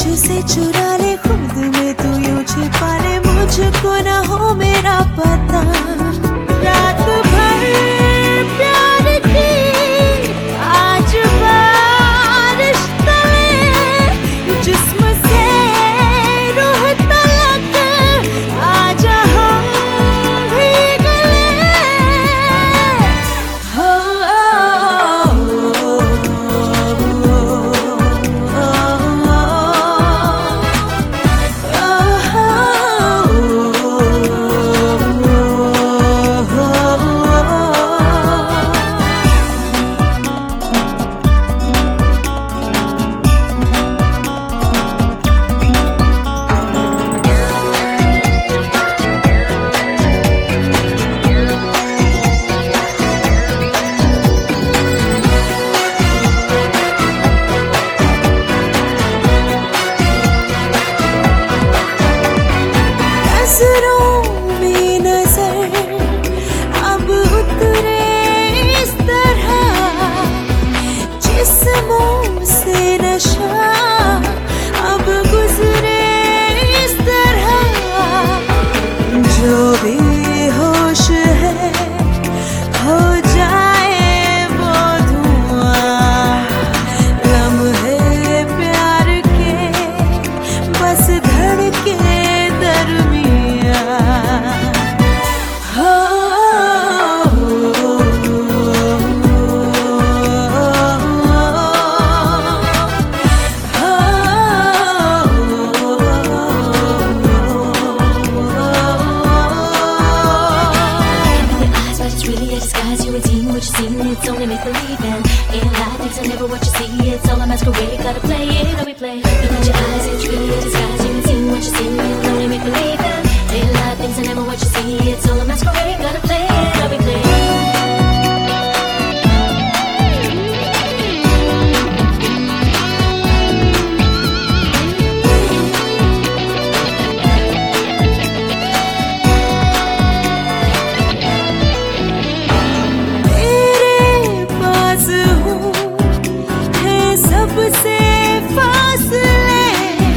मुझसे चुरा ले, खुद में तू यूं छिपा ले, मुझको ना हो मेरा पता। रात भर प्यार की आज बारिश तले, जिस्म से रूह तलक आजा हम भीग ले। जो भी होश है हो जाए वो धुआं, लम्हे प्यार के बस धड़के दरमियां। It's only make believe in life, things are never what you see. It's all a masquerade, gotta play it or we play. Look at your eyes, it's really a disguise. You ain't seen what you see, it's only make believe in life, things are never what you see. It's all a masquerade, gotta play it or we play. सबसे फासले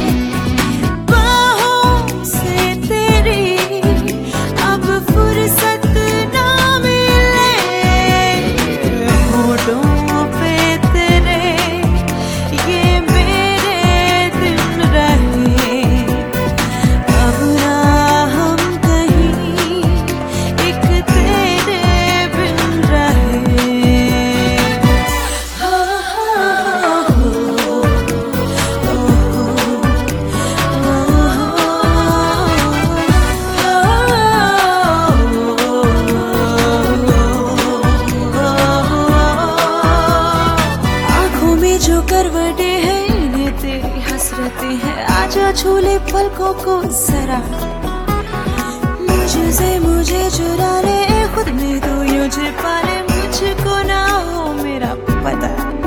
बाहों से तेरी अब फुर्सत ना मिले, होठों पे तेरे ये मेरे दिन रहे, अब ना हम कहीं एक तेरे बिन रहे। जो करवटे हैं इन्हें तेरी हसरतें हैं, आजा छूले पलकों को जरा, मुझे चुरा ले, खुद में तू यूं छिपा ले, मुझको ना हो मेरा पता।